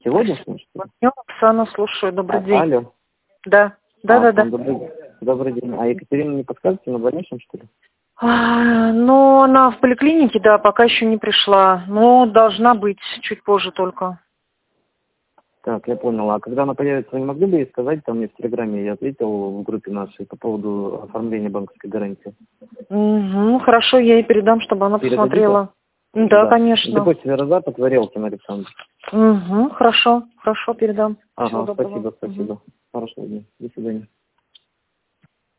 Сегодняшний, что ли? Оксана, слушаю. Добрый день. Алло. Да. Добрый день. А Екатерина не подскажете на больничном, что ли? Ну, она в поликлинике, да, пока еще не пришла. Но должна быть чуть позже только. Так, я понял. А когда она появится, вы не могли бы ей сказать, там мне в Телеграме я ответил в группе нашей по поводу оформления банковской гарантии? Угу, хорошо, я ей передам, чтобы она Передадите? посмотрела. Да, конечно. Депозит Верозапад, Варелкин Александр. Угу, хорошо, передам. Всего Ага, доброго. спасибо. Хорошего дня. До свидания.